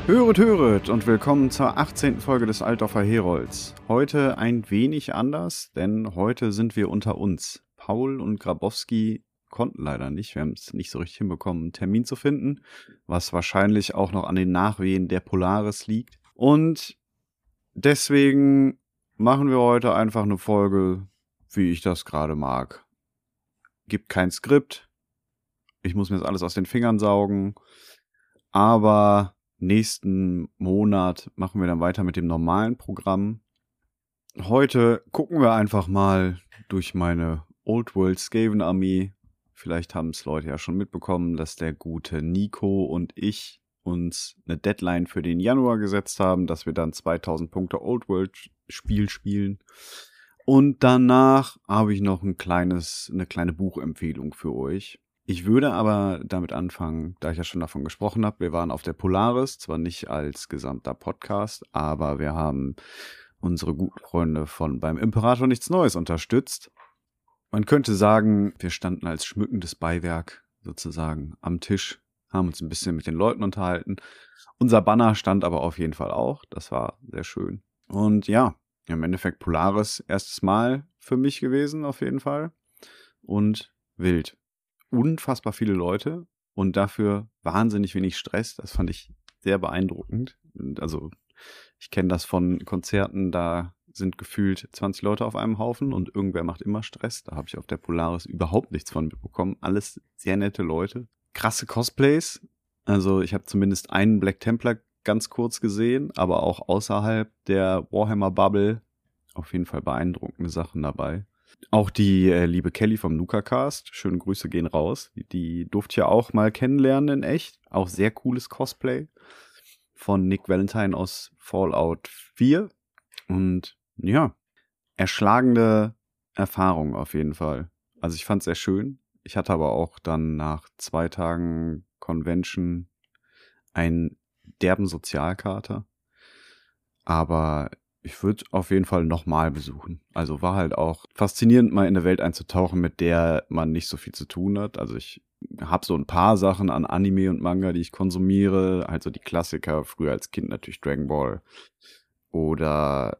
Höret und willkommen zur 18. Folge des Altdorfer Herolds. Heute ein wenig anders, denn heute sind wir unter uns. Paul und Grabowski konnten leider nicht, wir haben es nicht so richtig hinbekommen, einen Termin zu finden, was wahrscheinlich auch noch an den Nachwehen der Polaris liegt. Und deswegen machen wir heute einfach eine Folge, wie ich das gerade mag. Gibt kein Skript, ich muss mir das alles aus den Fingern saugen, aber nächsten Monat machen wir dann weiter mit dem normalen Programm. Heute gucken wir einfach mal durch meine Old World Skaven Armee. Vielleicht haben es Leute ja schon mitbekommen, dass der gute Nico und ich uns eine Deadline für den Januar gesetzt haben, dass wir dann 2000 Punkte Old World Spiel spielen. Und danach habe ich noch eine kleine Buchempfehlung für euch. Ich würde aber damit anfangen, da ich ja schon davon gesprochen habe, wir waren auf der Polaris, zwar nicht als gesamter Podcast, aber wir haben unsere guten Freunde von beim Imperator nichts Neues unterstützt. Man könnte sagen, wir standen als schmückendes Beiwerk sozusagen am Tisch, haben uns ein bisschen mit den Leuten unterhalten. Unser Banner stand aber auf jeden Fall auch, das war sehr schön. Und ja, im Endeffekt Polaris erstes Mal für mich gewesen auf jeden Fall und wild. Unfassbar viele Leute und dafür wahnsinnig wenig Stress. Das fand ich sehr beeindruckend. Also ich kenne das von Konzerten, da sind gefühlt 20 Leute auf einem Haufen und irgendwer macht immer Stress. Da habe ich auf der Polaris überhaupt nichts von mitbekommen. Alles sehr nette Leute. Krasse Cosplays. Also ich habe zumindest einen Black Templar ganz kurz gesehen, aber auch außerhalb der Warhammer-Bubble auf jeden Fall beeindruckende Sachen dabei. Auch die liebe Kelly vom Nuka-Cast, schöne Grüße gehen raus. Die durfte ich ja auch mal kennenlernen in echt. Auch sehr cooles Cosplay von Nick Valentine aus Fallout 4. Und ja, erschlagende Erfahrung auf jeden Fall. Also ich fand es sehr schön. Ich hatte aber auch dann nach 2 Tagen Convention einen derben Sozialkater. Aber ich würde auf jeden Fall nochmal besuchen. Also war halt auch faszinierend, mal in eine Welt einzutauchen, mit der man nicht so viel zu tun hat. Also ich habe so ein paar Sachen an Anime und Manga, die ich konsumiere. Also die Klassiker, früher als Kind natürlich Dragon Ball. Oder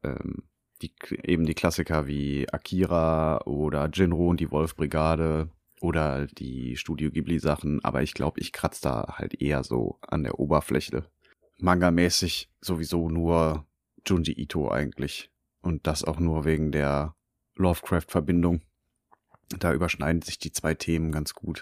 die Klassiker wie Akira oder Jinro und die Wolfbrigade. Oder die Studio Ghibli-Sachen. Aber ich glaube, ich kratze da halt eher so an der Oberfläche. Manga-mäßig sowieso nur Junji Ito eigentlich. Und das auch nur wegen der Lovecraft-Verbindung. Da überschneiden sich die 2 Themen ganz gut.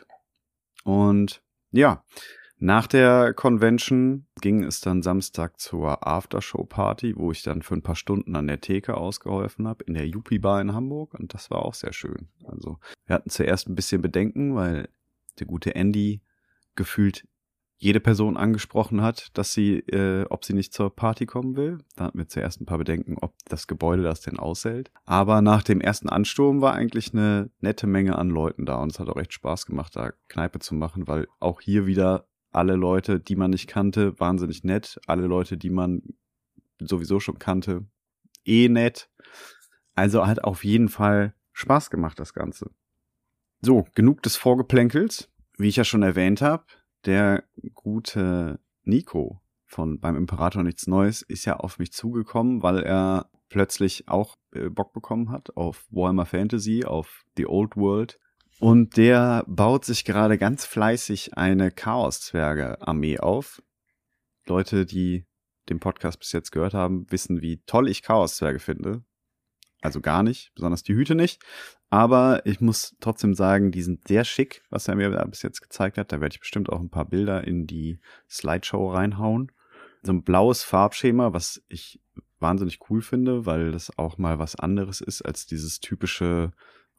Und ja, nach der Convention ging es dann Samstag zur Aftershow-Party, wo ich dann für ein paar Stunden an der Theke ausgeholfen habe, in der Yuppie-Bar in Hamburg. Und das war auch sehr schön. Also wir hatten zuerst ein bisschen Bedenken, weil der gute Andy gefühlt jede Person angesprochen hat, dass ob sie nicht zur Party kommen will. Da hatten wir zuerst ein paar Bedenken, ob das Gebäude das denn aushält. Aber nach dem ersten Ansturm war eigentlich eine nette Menge an Leuten da und es hat auch echt Spaß gemacht, da Kneipe zu machen, weil auch hier wieder alle Leute, die man nicht kannte, wahnsinnig nett. Alle Leute, die man sowieso schon kannte, nett. Also hat auf jeden Fall Spaß gemacht, das Ganze. So, genug des Vorgeplänkels. Wie ich ja schon erwähnt habe, der gute Nico von beim Imperator nichts Neues ist ja auf mich zugekommen, weil er plötzlich auch Bock bekommen hat auf Warhammer Fantasy, auf The Old World. Und der baut sich gerade ganz fleißig eine Chaos-Zwerge-Armee auf. Leute, die den Podcast bis jetzt gehört haben, wissen, wie toll ich Chaos-Zwerge finde. Also gar nicht, besonders die Hüte nicht. Aber ich muss trotzdem sagen, die sind sehr schick, was er mir da bis jetzt gezeigt hat. Da werde ich bestimmt auch ein paar Bilder in die Slideshow reinhauen. So ein blaues Farbschema, was ich wahnsinnig cool finde, weil das auch mal was anderes ist als dieses typische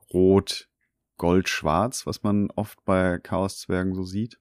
Rot, Gold, Schwarz, was man oft bei Chaos-Zwergen so sieht.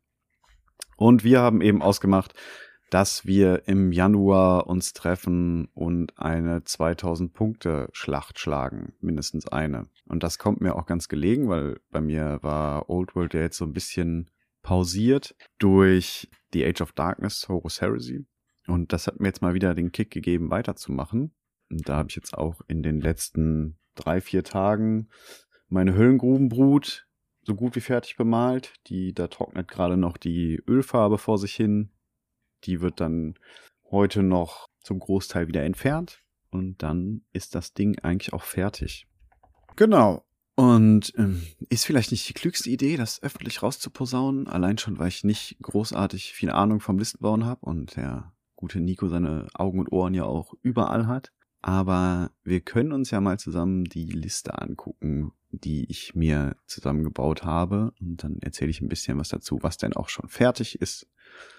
Und wir haben eben ausgemacht, dass wir im Januar uns treffen und eine 2000-Punkte-Schlacht schlagen. Mindestens eine. Und das kommt mir auch ganz gelegen, weil bei mir war Old World ja jetzt so ein bisschen pausiert durch The Age of Darkness, Horus Heresy. Und das hat mir jetzt mal wieder den Kick gegeben, weiterzumachen. Und da habe ich jetzt auch in den letzten 3-4 Tagen meine Höllengrubenbrut so gut wie fertig bemalt. Da trocknet gerade noch die Ölfarbe vor sich hin. Die wird dann heute noch zum Großteil wieder entfernt und dann ist das Ding eigentlich auch fertig. Genau. Und ist vielleicht nicht die klügste Idee, das öffentlich rauszuposaunen, allein schon, weil ich nicht großartig viel Ahnung vom Listenbauen habe und der gute Nico seine Augen und Ohren ja auch überall hat. Aber wir können uns ja mal zusammen die Liste angucken, die ich mir zusammengebaut habe. Und dann erzähle ich ein bisschen was dazu, was denn auch schon fertig ist.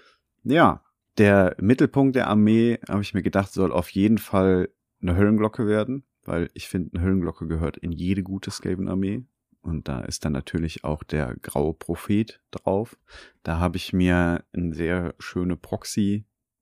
Ja, der Mittelpunkt der Armee, habe ich mir gedacht, soll auf jeden Fall eine Höllenglocke werden, weil ich finde, eine Höllenglocke gehört in jede gute Skaven-Armee. Und da ist dann natürlich auch der graue Prophet drauf. Da habe ich mir eine sehr schöne Proxy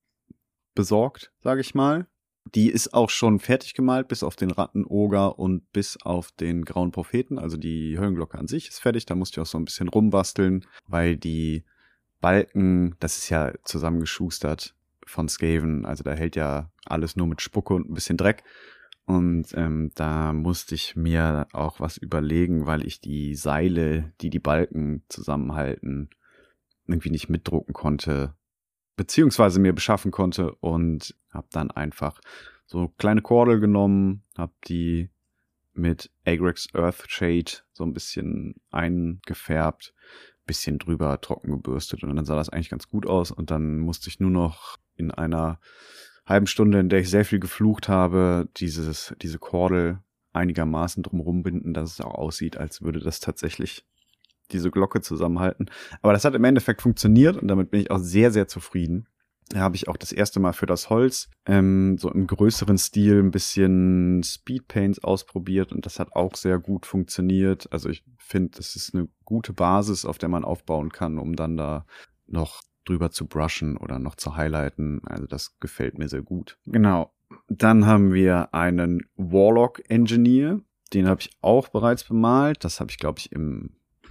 besorgt, sage ich mal. Die ist auch schon fertig gemalt, bis auf den Rattenoger und bis auf den grauen Propheten. Also die Höllenglocke an sich ist fertig. Da musste ich auch so ein bisschen rumbasteln, weil die Balken, das ist ja zusammengeschustert von Skaven. Also da hält ja alles nur mit Spucke und ein bisschen Dreck. Und da musste ich mir auch was überlegen, weil ich die Seile, die die Balken zusammenhalten, irgendwie nicht mitdrucken konnte, beziehungsweise mir beschaffen konnte und habe dann einfach so kleine Kordel genommen, habe die mit Agrex Earthshade so ein bisschen eingefärbt, bisschen drüber trocken gebürstet und dann sah das eigentlich ganz gut aus und dann musste ich nur noch in einer halben Stunde, in der ich sehr viel geflucht habe, diese Kordel einigermaßen drumherum binden, dass es auch aussieht, als würde das tatsächlich diese Glocke zusammenhalten. Aber das hat im Endeffekt funktioniert und damit bin ich auch sehr, sehr zufrieden. Da habe ich auch das erste Mal für das Holz so im größeren Stil ein bisschen Speedpaints ausprobiert und das hat auch sehr gut funktioniert. Also ich finde, das ist eine gute Basis, auf der man aufbauen kann, um dann da noch drüber zu brushen oder noch zu highlighten. Also das gefällt mir sehr gut. Genau. Dann haben wir einen Warlock Engineer. Den habe ich auch bereits bemalt. Das habe ich, glaube ich, im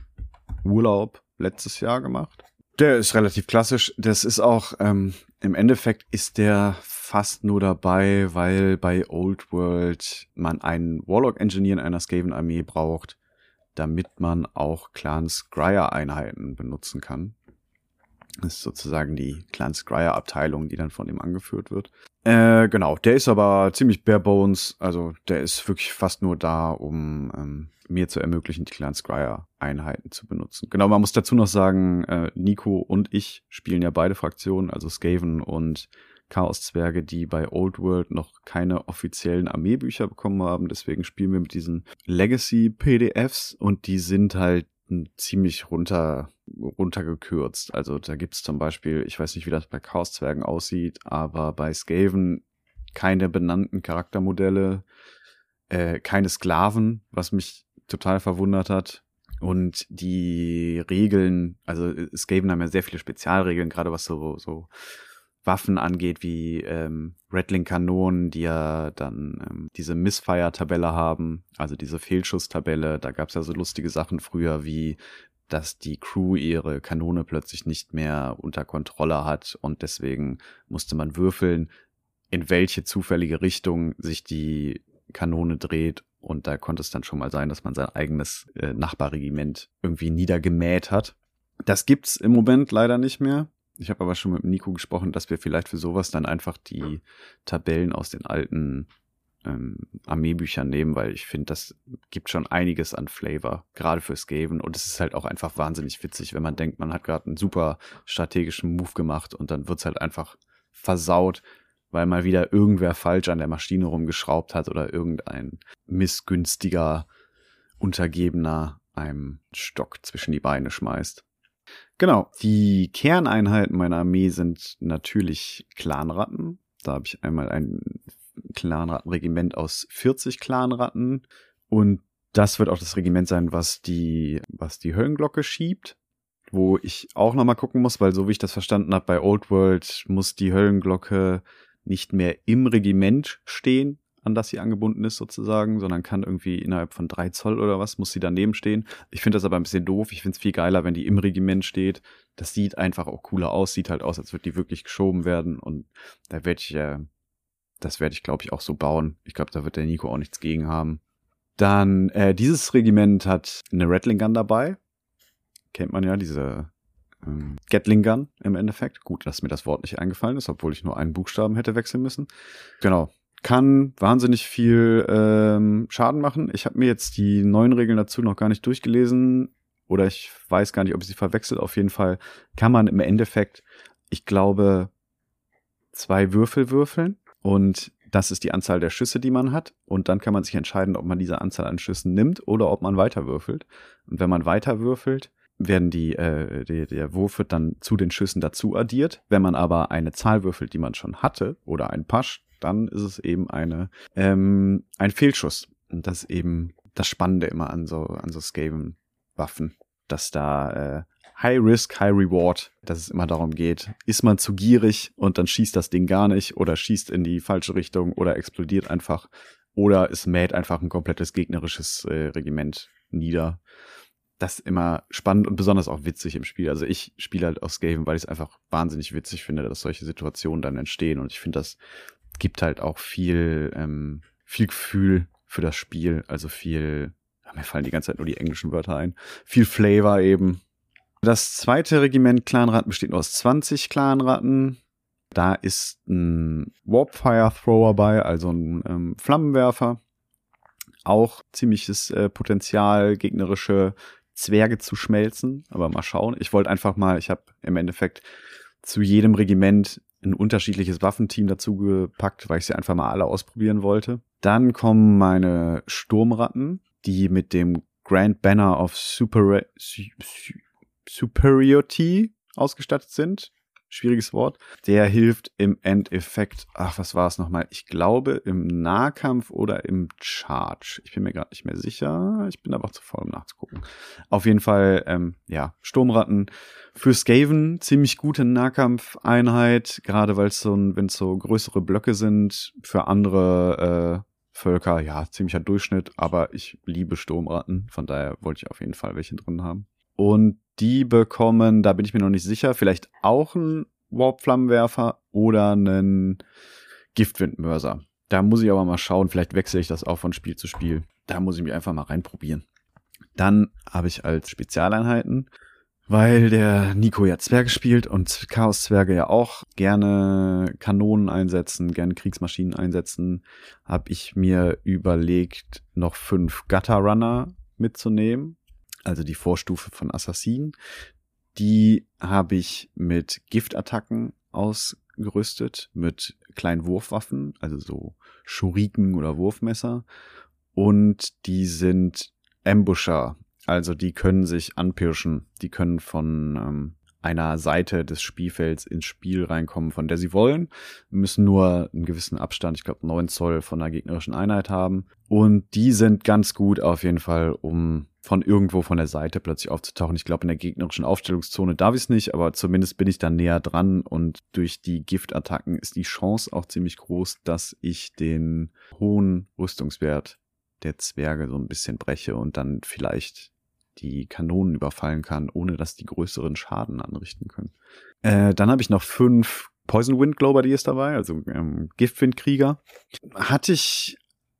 Urlaub letztes Jahr gemacht. Der ist relativ klassisch. Das ist auch, im Endeffekt ist der fast nur dabei, weil bei Old World man einen Warlock-Engineer in einer Skaven-Armee braucht, damit man auch Clan-Scryer-Einheiten benutzen kann. Das ist sozusagen die Clan-Scryer-Abteilung, die dann von ihm angeführt wird. Genau, der ist aber ziemlich bare bones, also der ist wirklich fast nur da, um mir zu ermöglichen, die Clan-Scryer-Einheiten zu benutzen. Genau, man muss dazu noch sagen, Nico und ich spielen ja beide Fraktionen, also Skaven und Chaos-Zwerge, die bei Old World noch keine offiziellen Armeebücher bekommen haben. Deswegen spielen wir mit diesen Legacy-PDFs und die sind halt ziemlich runtergekürzt. Also da gibt's zum Beispiel, ich weiß nicht, wie das bei Chaos-Zwergen aussieht, aber bei Skaven keine benannten Charaktermodelle, keine Sklaven, was mich total verwundert hat. Und die Regeln, also Skaven haben ja sehr viele Spezialregeln, gerade was so Waffen angeht, wie Rattling-Kanonen, die ja dann diese Missfire-Tabelle haben, also diese Fehlschuss-Tabelle. Da gab's ja so lustige Sachen früher, wie dass die Crew ihre Kanone plötzlich nicht mehr unter Kontrolle hat und deswegen musste man würfeln, in welche zufällige Richtung sich die Kanone dreht. Und da konnte es dann schon mal sein, dass man sein eigenes Nachbarregiment irgendwie niedergemäht hat. Das gibt's im Moment leider nicht mehr. Ich habe aber schon mit Nico gesprochen, dass wir vielleicht für sowas dann einfach die Tabellen aus den alten Armeebüchern nehmen, weil ich finde, das gibt schon einiges an Flavor, gerade für Skaven. Und es ist halt auch einfach wahnsinnig witzig, wenn man denkt, man hat gerade einen super strategischen Move gemacht und dann wird's halt einfach versaut, weil mal wieder irgendwer falsch an der Maschine rumgeschraubt hat oder irgendein missgünstiger Untergebener einem Stock zwischen die Beine schmeißt. Genau, die Kerneinheiten meiner Armee sind natürlich Clanratten. Da habe ich einmal ein Clanrattenregiment aus 40 Clanratten und das wird auch das Regiment sein, was die Höllenglocke schiebt, wo ich auch nochmal gucken muss, weil so wie ich das verstanden habe, bei Old World muss die Höllenglocke nicht mehr im Regiment stehen, an das sie angebunden ist sozusagen, sondern kann irgendwie innerhalb von 3 Zoll oder was, muss sie daneben stehen. Ich finde das aber ein bisschen doof. Ich finde es viel geiler, wenn die im Regiment steht. Das sieht einfach auch cooler aus. Sieht halt aus, als würde die wirklich geschoben werden. Und da das werde ich, glaube ich, auch so bauen. Ich glaube, da wird der Nico auch nichts gegen haben. Dann, dieses Regiment hat eine Rattling Gun dabei. Kennt man ja, diese Gatling Gun im Endeffekt. Gut, dass mir das Wort nicht eingefallen ist, obwohl ich nur einen Buchstaben hätte wechseln müssen. Genau. Kann wahnsinnig viel Schaden machen. Ich habe mir jetzt die neuen Regeln dazu noch gar nicht durchgelesen. Oder ich weiß gar nicht, ob ich sie verwechsel. Auf jeden Fall kann man im Endeffekt, ich glaube, 2 Würfel würfeln. Und das ist die Anzahl der Schüsse, die man hat. Und dann kann man sich entscheiden, ob man diese Anzahl an Schüssen nimmt oder ob man weiter würfelt. Und wenn man weiter würfelt, werden der Wurf wird dann zu den Schüssen dazu addiert. Wenn man aber eine Zahl würfelt, die man schon hatte, oder ein Pasch, dann ist es eben ein Fehlschuss. Und das ist eben das Spannende immer an so Skaven-Waffen, dass da High Risk, High Reward, dass es immer darum geht, ist man zu gierig und dann schießt das Ding gar nicht oder schießt in die falsche Richtung oder explodiert einfach oder es mäht einfach ein komplettes gegnerisches Regiment nieder. Das ist immer spannend und besonders auch witzig im Spiel. Also ich spiele halt aus Skaven, weil ich es einfach wahnsinnig witzig finde, dass solche Situationen dann entstehen. Und ich finde, das gibt halt auch viel Gefühl für das Spiel. Also mir fallen die ganze Zeit nur die englischen Wörter ein. Viel Flavor eben. Das zweite Regiment Clanratten besteht nur aus 20 Clanratten. Da ist ein Warpfire Thrower bei, also ein Flammenwerfer. Auch ziemliches Potenzial, gegnerische Zwerge zu schmelzen, aber mal schauen. Ich habe im Endeffekt zu jedem Regiment ein unterschiedliches Waffenteam dazu gepackt, weil ich sie einfach mal alle ausprobieren wollte. Dann kommen meine Sturmratten, die mit dem Grand Banner of Superiority ausgestattet sind. Schwieriges Wort. Der hilft im Endeffekt, was war es nochmal? Ich glaube im Nahkampf oder im Charge. Ich bin mir gerade nicht mehr sicher. Ich bin aber auch zu faul, um nachzugucken. Auf jeden Fall, Sturmratten für Skaven ziemlich gute Nahkampfeinheit, gerade weil wenn es so größere Blöcke sind. Für andere Völker, ja, ziemlicher Durchschnitt, aber ich liebe Sturmratten. Von daher wollte ich auf jeden Fall welche drin haben. Und die bekommen, da bin ich mir noch nicht sicher, vielleicht auch einen Warp-Flammenwerfer oder einen Giftwindmörser. Da muss ich aber mal schauen, vielleicht wechsle ich das auch von Spiel zu Spiel. Da muss ich mich einfach mal reinprobieren. Dann habe ich als Spezialeinheiten, weil der Nico ja Zwerge spielt und Chaos-Zwerge ja auch gerne Kanonen einsetzen, gerne Kriegsmaschinen einsetzen, habe ich mir überlegt, noch 5 Gutter-Runner mitzunehmen. Also die Vorstufe von Assassinen. Die habe ich mit Giftattacken ausgerüstet, mit kleinen Wurfwaffen, also so Schuriken oder Wurfmesser. Und die sind Ambusher, also die können sich anpirschen. Die können von einer Seite des Spielfelds ins Spiel reinkommen, von der sie wollen, müssen nur einen gewissen Abstand, ich glaube 9 Zoll von einer gegnerischen Einheit haben. Und die sind ganz gut auf jeden Fall, um von irgendwo von der Seite plötzlich aufzutauchen. Ich glaube, in der gegnerischen Aufstellungszone darf ich es nicht, aber zumindest bin ich da näher dran und durch die Giftattacken ist die Chance auch ziemlich groß, dass ich den hohen Rüstungswert der Zwerge so ein bisschen breche und dann vielleicht die Kanonen überfallen kann, ohne dass die größeren Schaden anrichten können. Dann habe ich noch 5 Poison Wind Globadiers dabei, also Giftwindkrieger. Hatte ich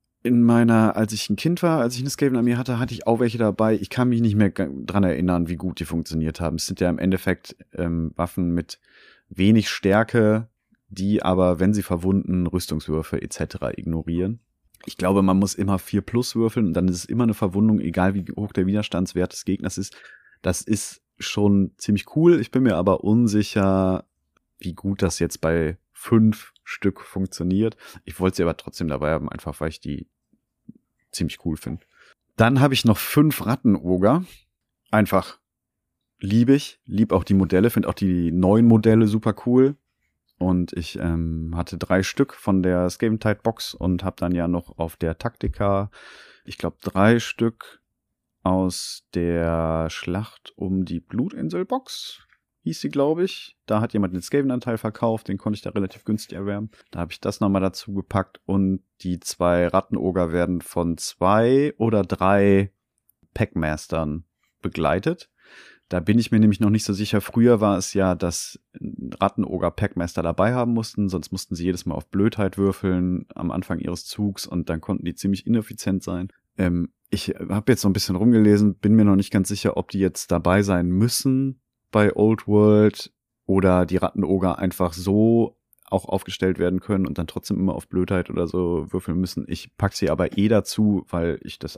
als ich ein Kind war, als ich eine Skaven-Armee hatte ich auch welche dabei. Ich kann mich nicht mehr dran erinnern, wie gut die funktioniert haben. Es sind ja im Endeffekt Waffen mit wenig Stärke, die aber, wenn sie verwunden, Rüstungswürfe etc. ignorieren. Ich glaube, man muss immer 4+ würfeln und dann ist es immer eine Verwundung, egal wie hoch der Widerstandswert des Gegners ist. Das ist schon ziemlich cool. Ich bin mir aber unsicher, wie gut das jetzt bei 5 Stück funktioniert. Ich wollte sie aber trotzdem dabei haben, einfach weil ich die ziemlich cool finde. Dann habe ich noch 5 Rattenoger. Einfach lieb auch die Modelle, finde auch die neuen Modelle super cool. Und ich hatte 3 Stück von der Skaventide Box und habe dann ja noch auf der Taktika, ich glaube 3 Stück aus der Schlacht um die Blutinsel Box, hieß sie, glaube ich. Da hat jemand den Skaven-Anteil verkauft, den konnte ich da relativ günstig erwerben. Da habe ich das nochmal dazu gepackt und die 2 Rattenoger werden von 2 oder 3 Packmastern begleitet. Da bin ich mir nämlich noch nicht so sicher. Früher war es ja, dass Rattenoger Packmaster dabei haben mussten, sonst mussten sie jedes Mal auf Blödheit würfeln am Anfang ihres Zugs und dann konnten die ziemlich ineffizient sein. Ich habe jetzt so ein bisschen rumgelesen, bin mir noch nicht ganz sicher, ob die jetzt dabei sein müssen bei Old World oder die Rattenoger einfach so auch aufgestellt werden können und dann trotzdem immer auf Blödheit oder so würfeln müssen. Ich pack sie aber dazu, weil ich das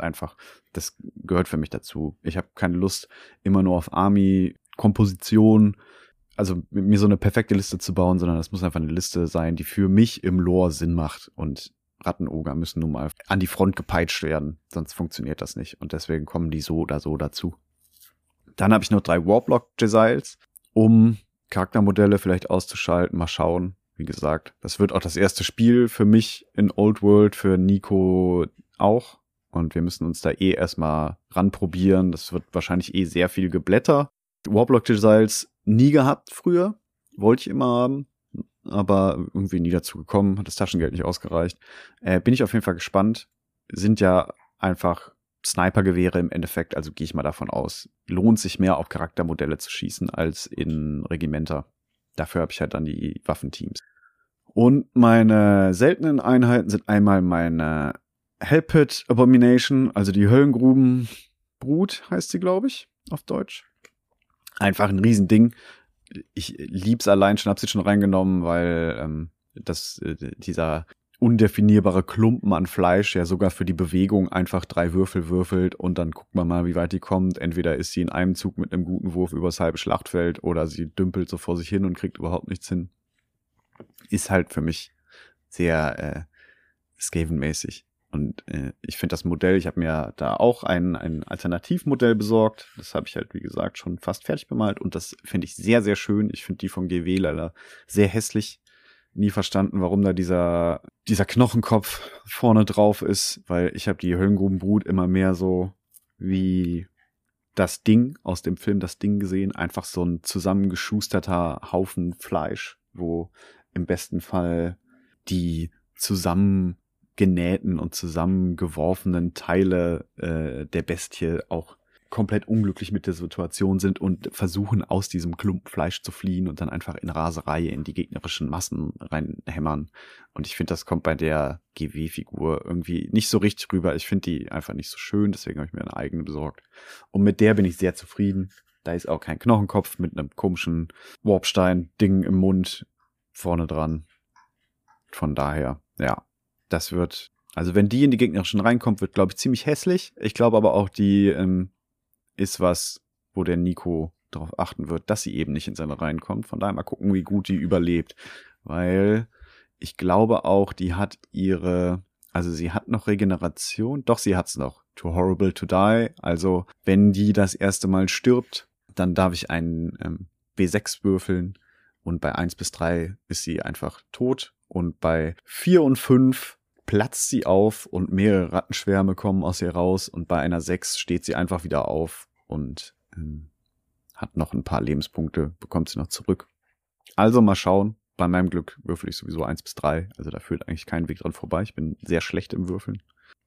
gehört für mich dazu. Ich habe keine Lust, immer nur auf Army-Komposition, also mir so eine perfekte Liste zu bauen, sondern das muss einfach eine Liste sein, die für mich im Lore Sinn macht. Und Rattenoger müssen nun mal an die Front gepeitscht werden, sonst funktioniert das nicht. Und deswegen kommen die so oder so dazu. Dann habe ich noch 3 Warblock Jezails, um Charaktermodelle vielleicht auszuschalten, mal schauen. Wie gesagt, das wird auch das erste Spiel für mich in Old World, für Nico auch. Und wir müssen uns da erstmal ranprobieren. Das wird wahrscheinlich sehr viel Geblätter. Warblock Jezails nie gehabt früher. Wollte ich immer haben. Aber irgendwie nie dazu gekommen. Hat das Taschengeld nicht ausgereicht. Bin ich auf jeden Fall gespannt. Sind ja einfach Snipergewehre im Endeffekt. Also gehe ich mal davon aus. Lohnt sich mehr auf Charaktermodelle zu schießen als in Regimenter. Dafür habe ich halt dann die Waffenteams. Und meine seltenen Einheiten sind einmal meine Hellpit Abomination, also die Höllengrubenbrut heißt sie, glaube ich, auf Deutsch. Einfach ein Riesending. Ich lieb's allein schon, hab sie schon reingenommen, weil dieser undefinierbare Klumpen an Fleisch ja sogar für die Bewegung einfach 3 Würfel würfelt und dann guckt man mal, wie weit die kommt. Entweder ist sie in einem Zug mit einem guten Wurf übers halbe Schlachtfeld oder sie dümpelt so vor sich hin und kriegt überhaupt nichts hin. Ist halt für mich sehr Skaven-mäßig. Und ich finde das Modell, ich habe mir da auch ein Alternativmodell besorgt. Das habe ich halt, wie gesagt, schon fast fertig bemalt. Und das finde ich sehr, sehr schön. Ich finde die von GW leider sehr hässlich. Nie verstanden, warum da dieser Knochenkopf vorne drauf ist, weil ich habe die Höllengrubenbrut immer mehr so wie das Ding aus dem Film Das Ding gesehen, einfach so ein zusammengeschusterter Haufen Fleisch, wo im besten Fall die zusammengenähten und zusammengeworfenen Teile der Bestie auch komplett unglücklich mit der Situation sind und versuchen, aus diesem Klumpen Fleisch zu fliehen und dann einfach in Raserei in die gegnerischen Massen reinhämmern. Und ich finde, das kommt bei der GW-Figur irgendwie nicht so richtig rüber. Ich finde die einfach nicht so schön, deswegen habe ich mir eine eigene besorgt. Und mit der bin ich sehr zufrieden. Da ist auch kein Knochenkopf mit einem komischen Warpstein-Ding im Mund vorne dran. Von daher, ja, das wird, also wenn die in die gegnerischen reinkommt, wird, glaube ich, ziemlich hässlich. Ich glaube aber auch, die ist was, wo der Nico darauf achten wird, dass sie eben nicht in seine Reihen kommt. Von daher mal gucken, wie gut die überlebt. Weil ich glaube auch, die hat sie hat noch Regeneration. Doch, sie hat's noch. Too horrible to die. Also, wenn die das erste Mal stirbt, dann darf ich einen W6 würfeln. Und bei 1 bis 3 ist sie einfach tot. Und bei 4 und 5 platzt sie auf und mehrere Rattenschwärme kommen aus ihr raus. Und bei einer 6 steht sie einfach wieder auf und hat noch ein paar Lebenspunkte, bekommt sie noch zurück. Also mal schauen. Bei meinem Glück würfel ich sowieso 1 bis 3. Also da führt eigentlich kein Weg dran vorbei. Ich bin sehr schlecht im Würfeln.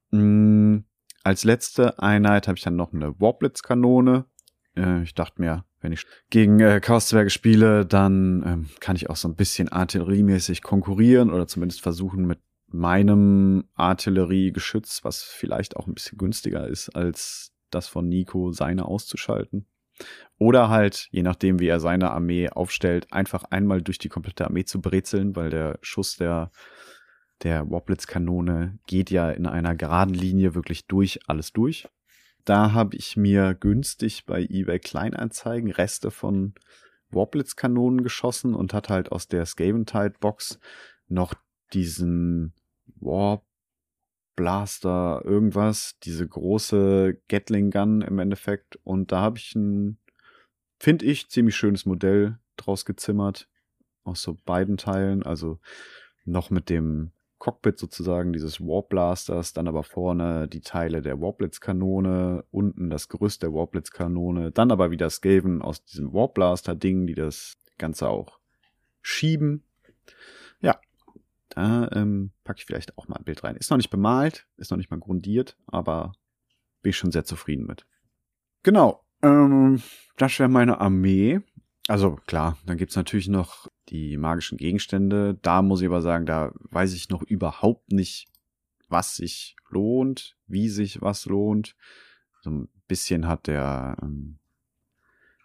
Als letzte Einheit habe ich dann noch eine Warblitz-Kanone. Ich dachte mir, wenn ich gegen Chaoszwerge spiele, dann kann ich auch so ein bisschen artilleriemäßig konkurrieren oder zumindest versuchen, mit meinem Artilleriegeschütz, was vielleicht auch ein bisschen günstiger ist als das von Nico, seine auszuschalten. Oder halt, je nachdem, wie er seine Armee aufstellt, einfach einmal durch die komplette Armee zu brezeln, weil der Schuss der Warblitz-Kanone geht ja in einer geraden Linie wirklich alles durch. Da habe ich mir günstig bei eBay Kleinanzeigen Reste von Warblitz-Kanonen geschossen und hat halt aus der Scaventide-Box noch diesen Warp Blaster irgendwas, diese große Gatling Gun im Endeffekt. Und da habe ich finde ich, ziemlich schönes Modell draus gezimmert. Aus so beiden Teilen. Also noch mit dem Cockpit sozusagen dieses Warp Blasters, dann aber vorne die Teile der Warblitz-Kanone, unten das Gerüst der Warblitz-Kanone, dann aber wieder Skaven aus diesem Warp Blaster-Ding, die das Ganze auch schieben. Ja, da packe ich vielleicht auch mal ein Bild rein. Ist noch nicht bemalt, ist noch nicht mal grundiert, aber bin ich schon sehr zufrieden mit. Genau, das wäre meine Armee. Also klar, dann gibt's natürlich noch die magischen Gegenstände. Da muss ich aber sagen, da weiß ich noch überhaupt nicht, was sich lohnt, wie sich was lohnt. So ein bisschen hat der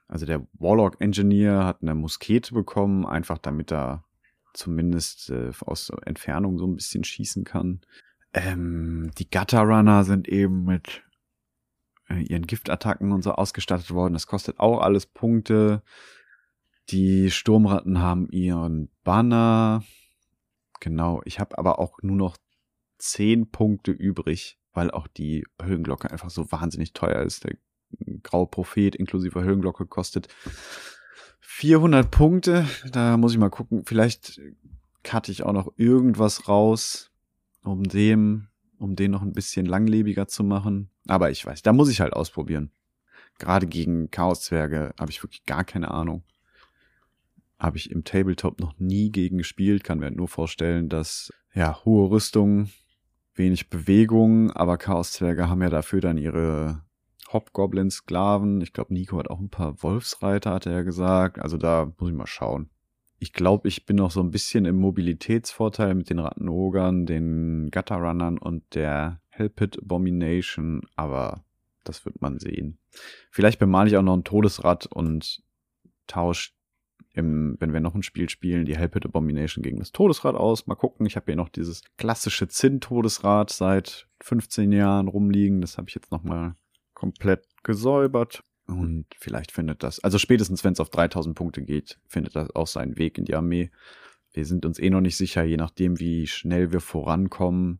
Also der Warlock Engineer hat eine Muskete bekommen, einfach damit er zumindest aus Entfernung so ein bisschen schießen kann. Die Gutter Runner sind eben mit ihren Giftattacken und so ausgestattet worden. Das kostet auch alles Punkte. Die Sturmratten haben ihren Banner. Genau, ich habe aber auch nur noch 10 Punkte übrig, weil auch die Höllenglocke einfach so wahnsinnig teuer ist. Der Graue Prophet inklusive Höllenglocke kostet 400 Punkte. Da muss ich mal gucken. Vielleicht cutte ich auch noch irgendwas raus, um den noch ein bisschen langlebiger zu machen. Aber ich weiß, da muss ich halt ausprobieren. Gerade gegen Chaoszwerge habe ich wirklich gar keine Ahnung. Habe ich im Tabletop noch nie gegen gespielt. Kann mir halt nur vorstellen, dass hohe Rüstung, wenig Bewegung, aber Chaoszwerge haben ja dafür dann ihre Hobgoblin-Sklaven. Ich glaube, Nico hat auch ein paar Wolfsreiter, hat er ja gesagt. Also da muss ich mal schauen. Ich glaube, ich bin noch so ein bisschen im Mobilitätsvorteil mit den Rattenogern, den Gutterrunnern und der Hellpit Abomination, aber das wird man sehen. Vielleicht bemale ich auch noch ein Todesrad und tausche, wenn wir noch ein Spiel spielen, die Hellpit Abomination gegen das Todesrad aus. Mal gucken, ich habe hier noch dieses klassische Zinn-Todesrad seit 15 Jahren rumliegen. Das habe ich jetzt nochmal komplett gesäubert. Und vielleicht findet das, also spätestens wenn es auf 3000 Punkte geht, findet das auch seinen Weg in die Armee. Wir sind uns noch nicht sicher, je nachdem wie schnell wir vorankommen,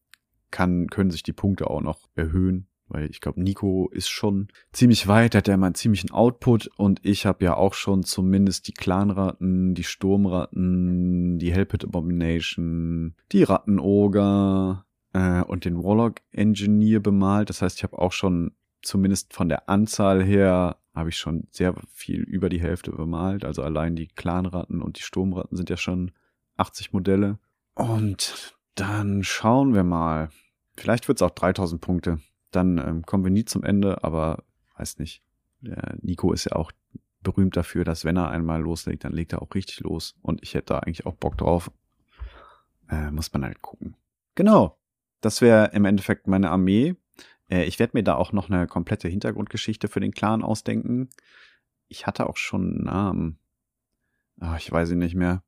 können sich die Punkte auch noch erhöhen. Weil ich glaube, Nico ist schon ziemlich weit, hat ja immer einen ziemlichen Output und ich habe ja auch schon zumindest die Clanratten, die Sturmratten, die Hellpit Abomination, die Rattenoger und den Warlock Engineer bemalt. Das heißt, ich habe auch schon zumindest von der Anzahl her habe ich schon sehr viel über die Hälfte bemalt. Also allein die Clanratten und die Sturmratten sind ja schon 80 Modelle. Und dann schauen wir mal. Vielleicht wird es auch 3000 Punkte. Dann kommen wir nie zum Ende, aber weiß nicht. Der Nico ist ja auch berühmt dafür, dass wenn er einmal loslegt, dann legt er auch richtig los. Und ich hätte da eigentlich auch Bock drauf. Muss man halt gucken. Genau. Das wäre im Endeffekt meine Armee. Ich werde mir da auch noch eine komplette Hintergrundgeschichte für den Clan ausdenken. Ich hatte auch schon einen Namen. Ich weiß ihn nicht mehr.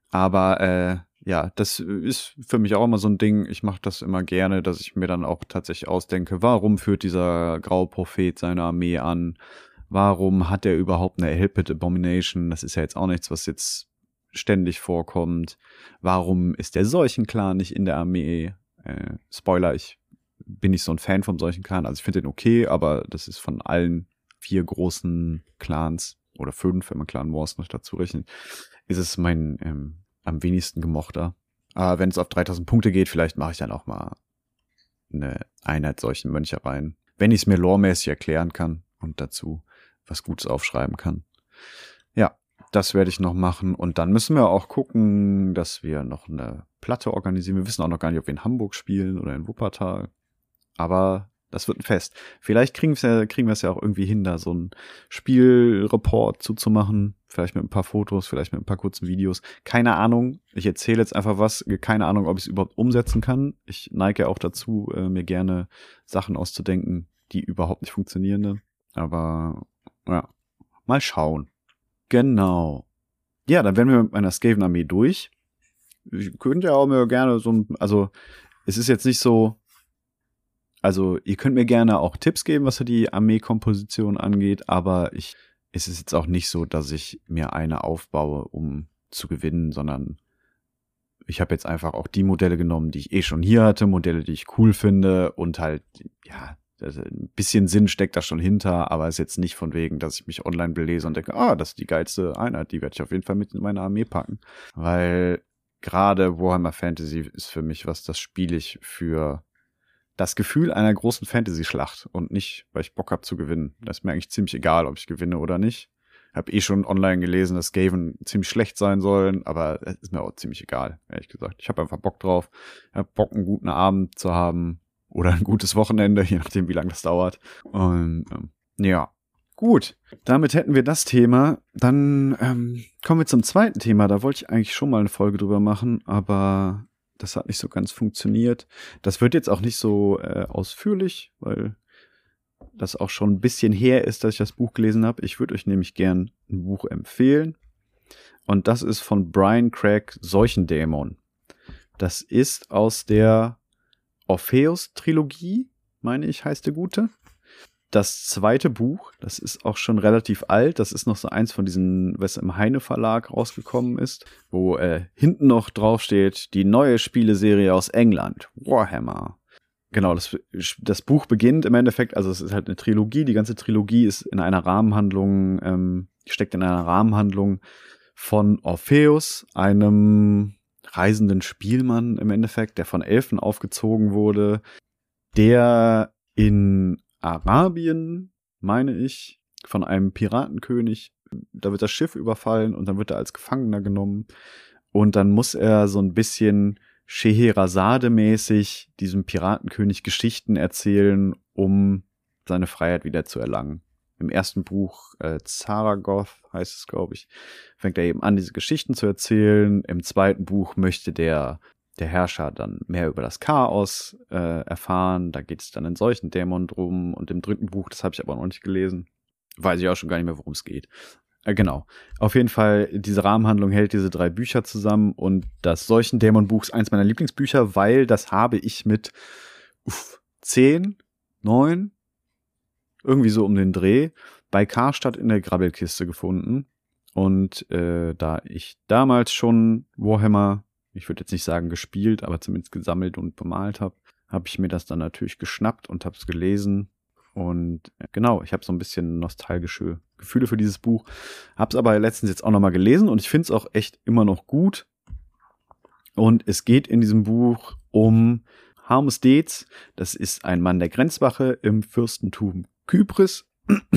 Aber das ist für mich auch immer so ein Ding. Ich mache das immer gerne, dass ich mir dann auch tatsächlich ausdenke, warum führt dieser Graue Prophet seine Armee an? Warum hat er überhaupt eine Hellpit Abomination? Das ist ja jetzt auch nichts, was jetzt ständig vorkommt. Warum ist der Seuchenclan nicht in der Armee? Spoiler, ich bin nicht so ein Fan vom Seuchenclan. Also ich finde den okay, aber das ist von allen 4 großen Clans oder 5, wenn man Clan Wars noch dazu rechnet, ist es mein am wenigsten gemochter. Aber wenn es auf 3000 Punkte geht, vielleicht mache ich dann auch mal eine Einheit solchen Mönche rein. Wenn ich es mir loremäßig erklären kann und dazu was Gutes aufschreiben kann. Ja, das werde ich noch machen. Und dann müssen wir auch gucken, dass wir noch eine Platte organisieren. Wir wissen auch noch gar nicht, ob wir in Hamburg spielen oder in Wuppertal. Aber das wird ein Fest. Vielleicht kriegen wir es ja auch irgendwie hin, da so einen Spielreport zuzumachen. Vielleicht mit ein paar Fotos, vielleicht mit ein paar kurzen Videos. Keine Ahnung. Ich erzähle jetzt einfach was. Keine Ahnung, ob ich es überhaupt umsetzen kann. Ich neige ja auch dazu, mir gerne Sachen auszudenken, die überhaupt nicht funktionieren. Ne? Aber ja, mal schauen. Genau. Ja, dann wären wir mit meiner Skaven-Armee durch. Ich könnte ja auch mir gerne also es ist jetzt nicht so. Also ihr könnt mir gerne auch Tipps geben, was die Armeekomposition angeht, aber es ist jetzt auch nicht so, dass ich mir eine aufbaue, um zu gewinnen, sondern ich habe jetzt einfach auch die Modelle genommen, die ich schon hier hatte, Modelle, die ich cool finde und halt, also ein bisschen Sinn steckt da schon hinter, aber es ist jetzt nicht von wegen, dass ich mich online belese und denke, das ist die geilste Einheit, die werde ich auf jeden Fall mit in meine Armee packen, weil gerade Warhammer Fantasy ist für mich was, das spiele ich für das Gefühl einer großen Fantasy-Schlacht und nicht, weil ich Bock habe zu gewinnen. Das ist mir eigentlich ziemlich egal, ob ich gewinne oder nicht. Habe schon online gelesen, dass Skaven ziemlich schlecht sein sollen, aber es ist mir auch ziemlich egal, ehrlich gesagt. Ich habe einfach Bock drauf. Ich habe Bock, einen guten Abend zu haben oder ein gutes Wochenende, je nachdem, wie lange das dauert. Und ja, gut. Damit hätten wir das Thema. Dann kommen wir zum zweiten Thema. Da wollte ich eigentlich schon mal eine Folge drüber machen, aber das hat nicht so ganz funktioniert. Das wird jetzt auch nicht so ausführlich, weil das auch schon ein bisschen her ist, dass ich das Buch gelesen habe. Ich würde euch nämlich gern ein Buch empfehlen. Und das ist von Brian Craig, Seuchendämon. Das ist aus der Orpheus-Trilogie, meine ich, heißt der Gute. Das zweite Buch, das ist auch schon relativ alt. Das ist noch so eins von diesen, was im Heine Verlag rausgekommen ist, wo hinten noch drauf steht, die neue Spieleserie aus England, Warhammer. Genau, das Buch beginnt im Endeffekt, also es ist halt eine Trilogie. Die ganze Trilogie ist in einer Rahmenhandlung, steckt in einer Rahmenhandlung von Orpheus, einem reisenden Spielmann im Endeffekt, der von Elfen aufgezogen wurde, der in Arabien, meine ich, von einem Piratenkönig, da wird das Schiff überfallen und dann wird er als Gefangener genommen und dann muss er so ein bisschen Scheherazade-mäßig diesem Piratenkönig Geschichten erzählen, um seine Freiheit wieder zu erlangen. Im ersten Buch, Zaragoth heißt es, glaube ich, fängt er eben an, diese Geschichten zu erzählen. Im zweiten Buch möchte der Herrscher dann mehr über das Chaos erfahren. Da geht es dann in Seuchendämon drum. Und im dritten Buch, das habe ich aber noch nicht gelesen, weiß ich auch schon gar nicht mehr, worum es geht. Genau. Auf jeden Fall, diese Rahmenhandlung hält diese 3 Bücher zusammen. Und das Seuchendämon-Buch ist eins meiner Lieblingsbücher, weil das habe ich mit 10, 9, irgendwie so um den Dreh, bei Karstadt in der Grabbelkiste gefunden. Und da ich damals schon Warhammer, ich würde jetzt nicht sagen gespielt, aber zumindest gesammelt und bemalt habe ich mir das dann natürlich geschnappt und habe es gelesen. Und genau, ich habe so ein bisschen nostalgische Gefühle für dieses Buch. Habe es aber letztens jetzt auch nochmal gelesen und ich finde es auch echt immer noch gut. Und es geht in diesem Buch um Harmes Deetz. Das ist ein Mann der Grenzwache im Fürstentum Kypris.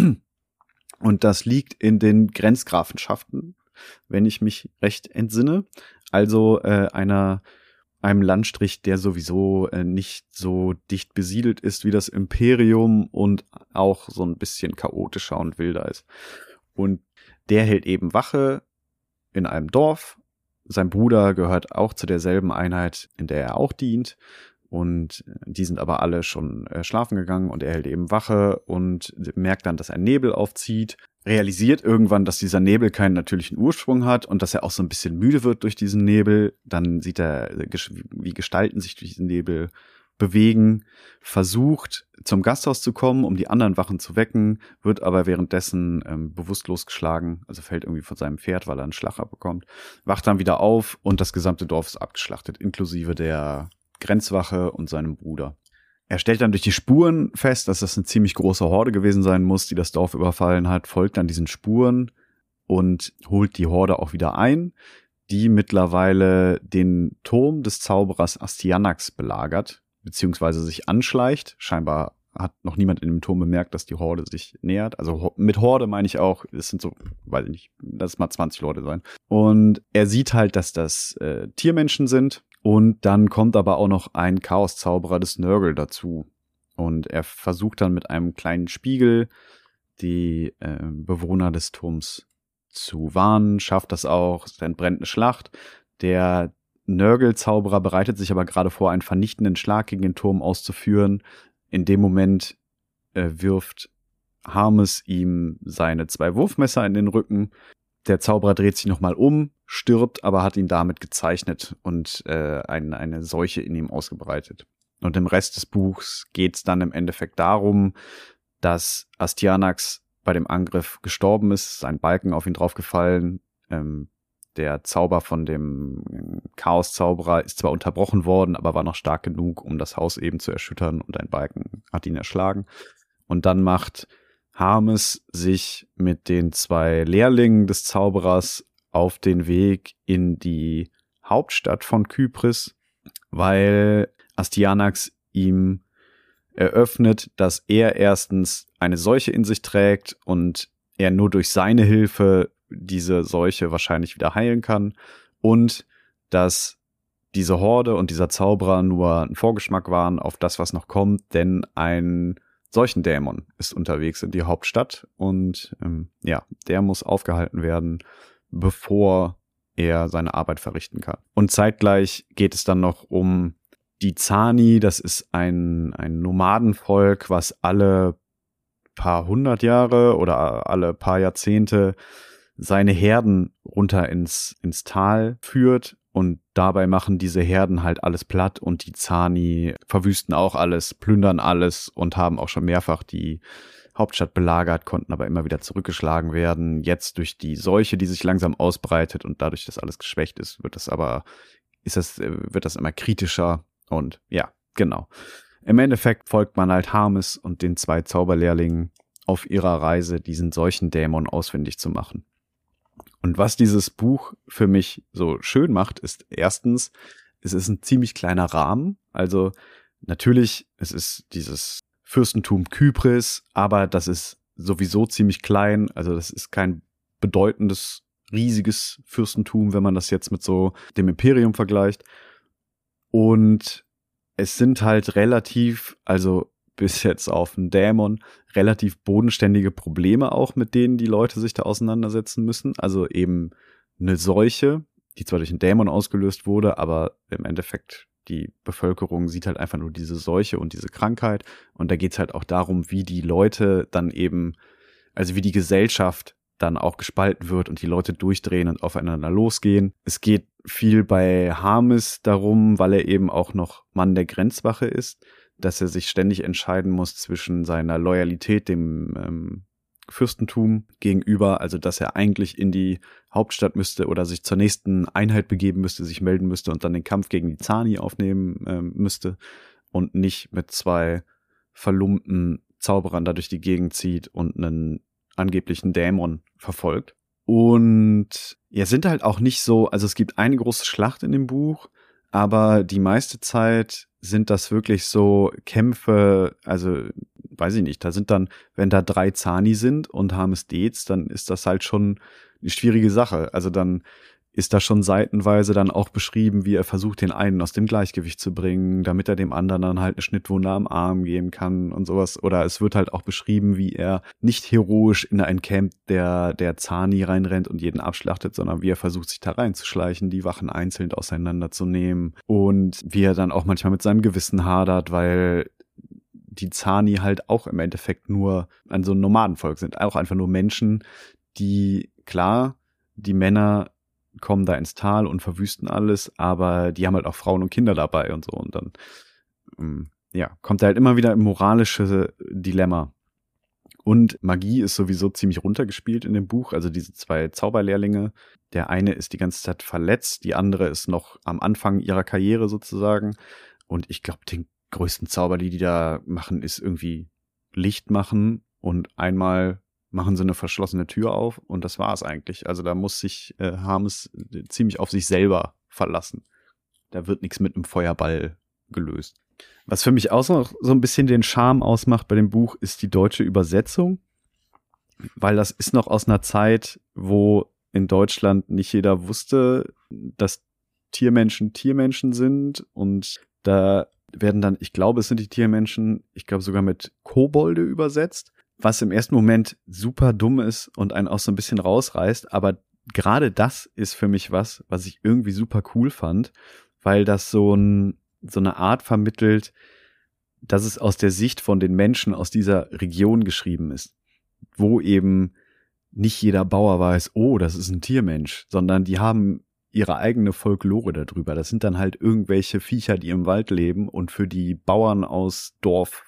Und das liegt in den Grenzgrafenschaften, wenn ich mich recht entsinne. Also einem Landstrich, der sowieso nicht so dicht besiedelt ist wie das Imperium und auch so ein bisschen chaotischer und wilder ist. Und der hält eben Wache in einem Dorf. Sein Bruder gehört auch zu derselben Einheit, in der er auch dient. Und die sind aber alle schon schlafen gegangen und er hält eben Wache und merkt dann, dass ein Nebel aufzieht, realisiert irgendwann, dass dieser Nebel keinen natürlichen Ursprung hat und dass er auch so ein bisschen müde wird durch diesen Nebel. Dann sieht er, wie Gestalten sich durch diesen Nebel bewegen, versucht zum Gasthaus zu kommen, um die anderen Wachen zu wecken, wird aber währenddessen bewusstlos geschlagen, also fällt irgendwie von seinem Pferd, weil er einen Schlag abbekommt, wacht dann wieder auf und das gesamte Dorf ist abgeschlachtet, inklusive der Grenzwache und seinem Bruder. Er stellt dann durch die Spuren fest, dass das eine ziemlich große Horde gewesen sein muss, die das Dorf überfallen hat, folgt dann diesen Spuren und holt die Horde auch wieder ein, die mittlerweile den Turm des Zauberers Astyanax belagert, beziehungsweise sich anschleicht. Scheinbar hat noch niemand in dem Turm bemerkt, dass die Horde sich nähert. Also mit Horde meine ich auch, es sind so, weiß ich nicht, lass es mal 20 Leute sein. Und er sieht halt, dass das Tiermenschen sind. Und dann kommt aber auch noch ein Chaoszauberer des Nurgle dazu. Und er versucht dann mit einem kleinen Spiegel die Bewohner des Turms zu warnen, schafft das auch, es entbrennt eine Schlacht. Der Nurgle-Zauberer bereitet sich aber gerade vor, einen vernichtenden Schlag gegen den Turm auszuführen. In dem Moment wirft Harmes ihm seine 2 Wurfmesser in den Rücken. Der Zauberer dreht sich nochmal um, stirbt, aber hat ihn damit gezeichnet und eine Seuche in ihm ausgebreitet. Und im Rest des Buchs geht es dann im Endeffekt darum, dass Astyanax bei dem Angriff gestorben ist, sein Balken auf ihn draufgefallen. Der Zauber von dem Chaoszauberer ist zwar unterbrochen worden, aber war noch stark genug, um das Haus eben zu erschüttern und ein Balken hat ihn erschlagen. Und dann macht Harmes sich mit den 2 Lehrlingen des Zauberers auf den Weg in die Hauptstadt von Kypris, weil Astyanax ihm eröffnet, dass er erstens eine Seuche in sich trägt und er nur durch seine Hilfe diese Seuche wahrscheinlich wieder heilen kann und dass diese Horde und dieser Zauberer nur ein Vorgeschmack waren auf das, was noch kommt, denn ein Seuchendämon ist unterwegs in die Hauptstadt und der muss aufgehalten werden, bevor er seine Arbeit verrichten kann. Und zeitgleich geht es dann noch um die Zani, das ist ein Nomadenvolk, was alle paar hundert Jahre oder alle paar Jahrzehnte seine Herden runter ins Tal führt und dabei machen diese Herden halt alles platt und die Zani verwüsten auch alles, plündern alles und haben auch schon mehrfach die Hauptstadt belagert, konnten aber immer wieder zurückgeschlagen werden. Jetzt durch die Seuche, die sich langsam ausbreitet und dadurch, dass alles geschwächt ist, wird das immer kritischer und ja, genau. Im Endeffekt folgt man halt Hermes und den 2 Zauberlehrlingen auf ihrer Reise, diesen Seuchendämon ausfindig zu machen. Und was dieses Buch für mich so schön macht, ist erstens, es ist ein ziemlich kleiner Rahmen. Also natürlich, es ist dieses Fürstentum Kypris, aber das ist sowieso ziemlich klein. Also das ist kein bedeutendes, riesiges Fürstentum, wenn man das jetzt mit so dem Imperium vergleicht. Und es sind halt relativ, also bis jetzt auf den Dämon, relativ bodenständige Probleme auch, mit denen die Leute sich da auseinandersetzen müssen. Also eben eine Seuche, die zwar durch einen Dämon ausgelöst wurde, aber im Endeffekt die Bevölkerung sieht halt einfach nur diese Seuche und diese Krankheit. Und da geht's halt auch darum, wie die Leute dann eben, also wie die Gesellschaft dann auch gespalten wird und die Leute durchdrehen und aufeinander losgehen. Es geht viel bei Hermes darum, weil er eben auch noch Mann der Grenzwache ist, dass er sich ständig entscheiden muss zwischen seiner Loyalität dem Fürstentum gegenüber, also dass er eigentlich in die Hauptstadt müsste oder sich zur nächsten Einheit begeben müsste, sich melden müsste und dann den Kampf gegen die Zani aufnehmen müsste und nicht mit 2 verlumpten Zauberern da durch die Gegend zieht und einen angeblichen Dämon verfolgt. Und ja, sind halt auch nicht so, also es gibt eine große Schlacht in dem Buch, aber die meiste Zeit sind das wirklich so Kämpfe, also weiß ich nicht, da sind dann, wenn da 3 Zani sind und Hermes Dietz, dann ist das halt schon eine schwierige Sache. Also dann ist da schon seitenweise dann auch beschrieben, wie er versucht, den einen aus dem Gleichgewicht zu bringen, damit er dem anderen dann halt eine Schnittwunde am Arm geben kann und sowas. Oder es wird halt auch beschrieben, wie er nicht heroisch in ein Camp der Zani reinrennt und jeden abschlachtet, sondern wie er versucht, sich da reinzuschleichen, die Wachen einzeln auseinanderzunehmen und wie er dann auch manchmal mit seinem Gewissen hadert, weil die Zani halt auch im Endeffekt nur an so ein Nomadenvolk sind, auch einfach nur Menschen, die, klar, die Männer kommen da ins Tal und verwüsten alles, aber die haben halt auch Frauen und Kinder dabei und so und dann, ja, kommt er halt immer wieder im moralische Dilemma. Und Magie ist sowieso ziemlich runtergespielt in dem Buch, also diese 2 Zauberlehrlinge. Der eine ist die ganze Zeit verletzt, die andere ist noch am Anfang ihrer Karriere sozusagen und ich glaube, den größten Zauber, die da machen, ist irgendwie Licht machen und einmal machen sie eine verschlossene Tür auf und das war es eigentlich. Also da muss sich Hermes ziemlich auf sich selber verlassen. Da wird nichts mit einem Feuerball gelöst. Was für mich auch noch so ein bisschen den Charme ausmacht bei dem Buch, ist die deutsche Übersetzung, weil das ist noch aus einer Zeit, wo in Deutschland nicht jeder wusste, dass Tiermenschen Tiermenschen sind und da werden dann, ich glaube, es sind die Tiermenschen, ich glaube sogar mit Kobolde übersetzt, was im ersten Moment super dumm ist und einen auch so ein bisschen rausreißt, aber gerade das ist für mich was ich irgendwie super cool fand, weil das so eine Art vermittelt, dass es aus der Sicht von den Menschen aus dieser Region geschrieben ist, wo eben nicht jeder Bauer weiß, oh, das ist ein Tiermensch, sondern die haben ihre eigene Folklore darüber. Das sind dann halt irgendwelche Viecher, die im Wald leben und für die Bauern aus Dorf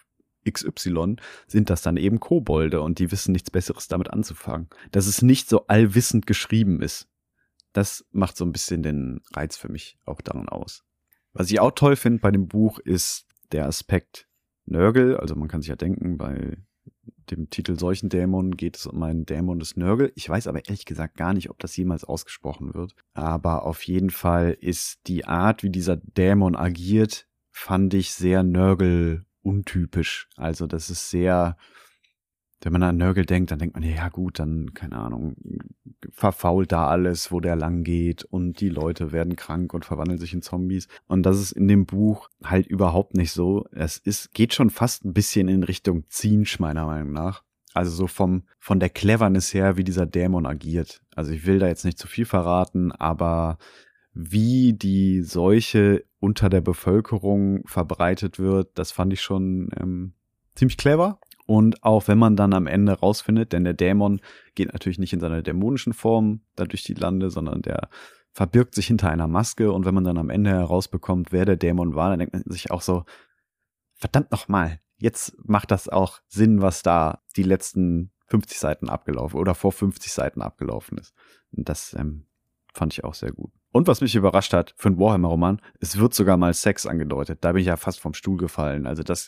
XY sind das dann eben Kobolde und die wissen nichts Besseres damit anzufangen. Dass es nicht so allwissend geschrieben ist, das macht so ein bisschen den Reiz für mich auch daran aus. Was ich auch toll finde bei dem Buch ist der Aspekt Nörgel. Also man kann sich ja denken, bei dem Titel Seuchendämon geht es um einen Dämon des Nörgel. Ich weiß aber ehrlich gesagt gar nicht, ob das jemals ausgesprochen wird. Aber auf jeden Fall ist die Art, wie dieser Dämon agiert, fand ich sehr Nörgel untypisch. Also das ist sehr, wenn man an Nörgel denkt, dann denkt man, ja gut, dann, keine Ahnung, verfault da alles, wo der lang geht und die Leute werden krank und verwandeln sich in Zombies. Und das ist in dem Buch halt überhaupt nicht so. Geht schon fast ein bisschen in Richtung Zinsch, meiner Meinung nach. Also so von der Cleverness her, wie dieser Dämon agiert. Also ich will da jetzt nicht zu viel verraten, aber wie die Seuche unter der Bevölkerung verbreitet wird, das fand ich schon ziemlich clever. Und auch wenn man dann am Ende rausfindet, denn der Dämon geht natürlich nicht in seiner dämonischen Form da durch die Lande, sondern der verbirgt sich hinter einer Maske. Und wenn man dann am Ende herausbekommt, wer der Dämon war, dann denkt man sich auch so, verdammt nochmal, jetzt macht das auch Sinn, was da die letzten 50 Seiten abgelaufen oder vor 50 Seiten abgelaufen ist. Und das fand ich auch sehr gut. Und was mich überrascht hat für einen Warhammer-Roman, es wird sogar mal Sex angedeutet. Da bin ich ja fast vom Stuhl gefallen. Also das,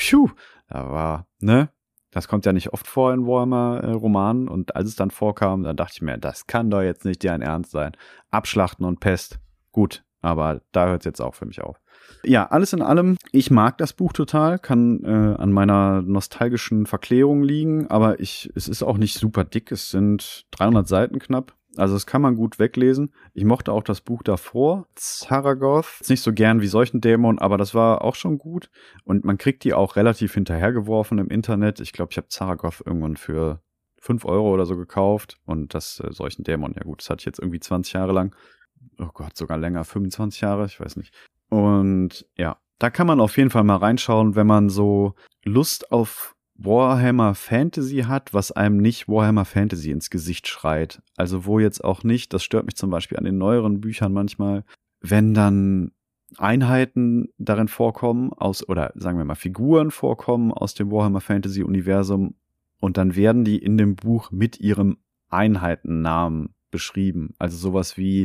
da war, das kommt ja nicht oft vor in Warhammer-Romanen. Und als es dann vorkam, dann dachte ich mir, das kann doch jetzt nicht dein Ernst sein. Abschlachten und Pest, gut, aber da hört es jetzt auch für mich auf. Ja, alles in allem, ich mag das Buch total, kann an meiner nostalgischen Verklärung liegen, aber es ist auch nicht super dick, es sind 300 Seiten knapp. Also das kann man gut weglesen. Ich mochte auch das Buch davor, Zaragoth. Ist nicht so gern wie Seuchendämon, aber das war auch schon gut. Und man kriegt die auch relativ hinterhergeworfen im Internet. Ich glaube, ich habe Zaragoth irgendwann für 5 Euro oder so gekauft. Und das Seuchendämon, ja gut, das hatte ich jetzt irgendwie 20 Jahre lang. Oh Gott, sogar länger, 25 Jahre, ich weiß nicht. Und ja, da kann man auf jeden Fall mal reinschauen, wenn man so Lust auf Warhammer Fantasy hat, was einem nicht Warhammer Fantasy ins Gesicht schreit. Also wo jetzt auch nicht, das stört mich zum Beispiel an den neueren Büchern manchmal, wenn dann Einheiten darin vorkommen, oder sagen wir mal Figuren vorkommen aus dem Warhammer Fantasy Universum und dann werden die in dem Buch mit ihrem Einheitennamen beschrieben. Also sowas wie,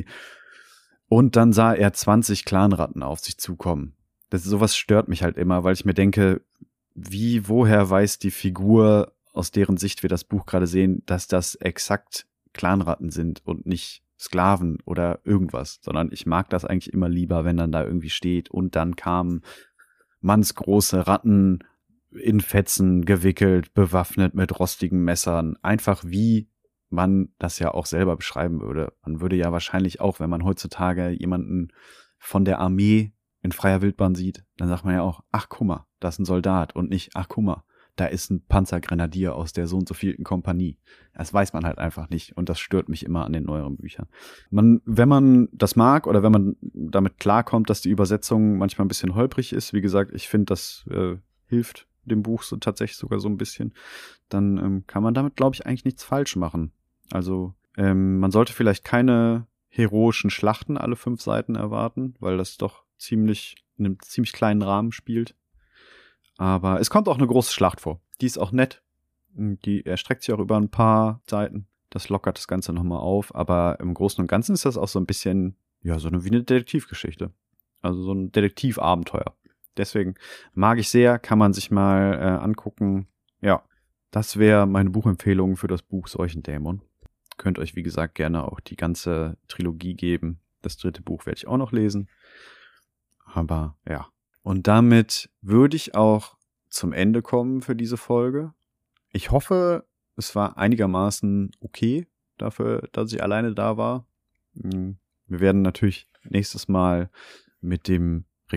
und dann sah er 20 Clanratten auf sich zukommen. Sowas stört mich halt immer, weil ich mir denke, woher weiß die Figur, aus deren Sicht wir das Buch gerade sehen, dass das exakt Clanratten sind und nicht Sklaven oder irgendwas, sondern ich mag das eigentlich immer lieber, wenn dann da irgendwie steht und dann kamen mannsgroße Ratten in Fetzen gewickelt, bewaffnet mit rostigen Messern, einfach wie man das ja auch selber beschreiben würde. Man würde ja wahrscheinlich auch, wenn man heutzutage jemanden von der Armee in freier Wildbahn sieht, dann sagt man ja auch, ach guck mal, da ist ein Soldat und nicht, ach guck mal, da ist ein Panzergrenadier aus der so und so vielten Kompanie. Das weiß man halt einfach nicht und das stört mich immer an den neueren Büchern. Wenn man das mag oder wenn man damit klarkommt, dass die Übersetzung manchmal ein bisschen holprig ist, wie gesagt, ich finde, das hilft dem Buch so tatsächlich sogar so ein bisschen, dann kann man damit, glaube ich, eigentlich nichts falsch machen. Also man sollte vielleicht keine heroischen Schlachten alle 5 Seiten erwarten, weil das doch in einem ziemlich kleinen Rahmen spielt. Aber es kommt auch eine große Schlacht vor. Die ist auch nett. Die erstreckt sich auch über ein paar Seiten. Das lockert das Ganze nochmal auf. Aber im Großen und Ganzen ist das auch so ein bisschen, ja, wie eine Detektivgeschichte. Also so ein Detektivabenteuer. Deswegen mag ich sehr, kann man sich mal angucken. Ja, das wäre meine Buchempfehlung für das Buch Seuchendämon. Könnt euch, wie gesagt, gerne auch die ganze Trilogie geben. Das 3. Buch werde ich auch noch lesen. Aber ja. Und damit würde ich auch zum Ende kommen für diese Folge. Ich hoffe, es war einigermaßen okay dafür, dass ich alleine da war. Wir werden natürlich nächstes Mal mit der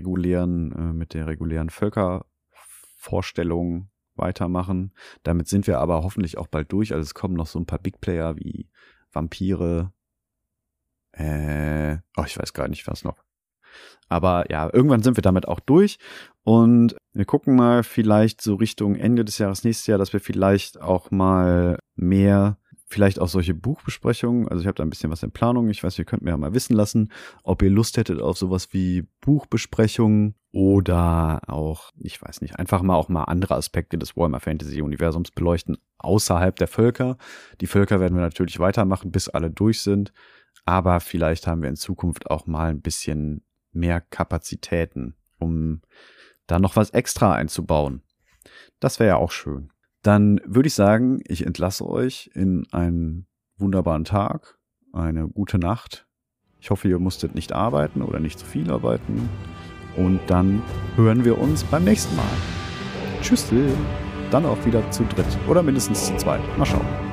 regulären Völkervorstellung weitermachen. Damit sind wir aber hoffentlich auch bald durch. Also es kommen noch so ein paar Big Player wie Vampire. Ich weiß gar nicht, was noch. Aber ja, irgendwann sind wir damit auch durch und wir gucken mal vielleicht so Richtung Ende des Jahres, nächstes Jahr, dass wir vielleicht auch mal mehr, vielleicht auch solche Buchbesprechungen, also ich habe da ein bisschen was in Planung, ich weiß, ihr könnt mir ja mal wissen lassen, ob ihr Lust hättet auf sowas wie Buchbesprechungen oder auch, ich weiß nicht, einfach mal auch mal andere Aspekte des Warhammer Fantasy Universums beleuchten, außerhalb der Völker. Die Völker werden wir natürlich weitermachen, bis alle durch sind, aber vielleicht haben wir in Zukunft auch mal ein bisschen mehr Kapazitäten, um da noch was extra einzubauen. Das wäre ja auch schön. Dann würde ich sagen, ich entlasse euch in einen wunderbaren Tag, eine gute Nacht. Ich hoffe, ihr musstet nicht arbeiten oder nicht zu viel arbeiten. Und dann hören wir uns beim nächsten Mal. Tschüss, dann auch wieder zu dritt oder mindestens zu zweit. Mal schauen.